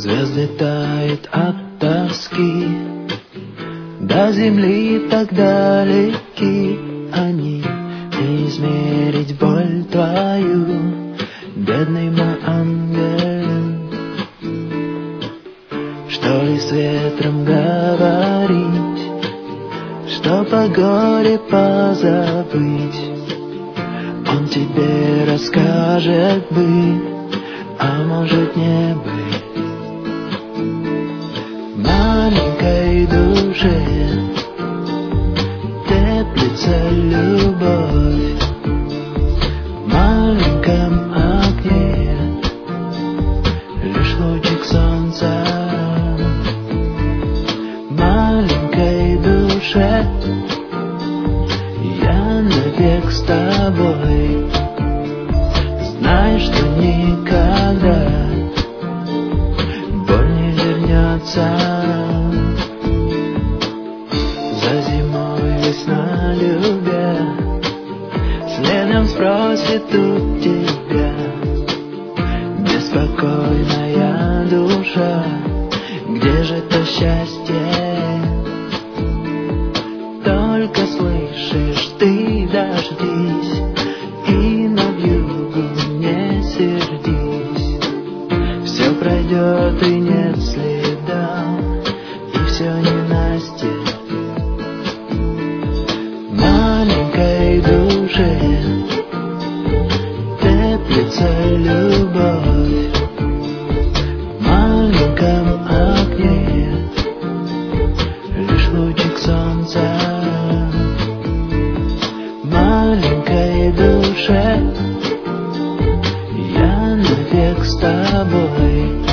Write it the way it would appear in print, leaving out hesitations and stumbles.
Звезды тают от тоски, до земли так далеки они. Не измерить боль твою, бедный мой ангел. Что ли с ветром говорить, что по горе позабыть? Он тебе расскажет бы, а может не быть. Маленькой душе теплится любовь, в маленьком окне лишь лучик солнца. Маленькой душе я навек с тобой. Знай, что никогда боль не вернется. За зимой весна любя, следом спросит у тебя беспокойная душа, где же то счастье? Только слышишь ты, дождись, и на вьюгу не сердись. Все пройдет и нет следа, и все ненастье. Маленькой душе теплится любовь, в маленьком окне лишь лучик солнца. Маленькой душе я навек с тобой.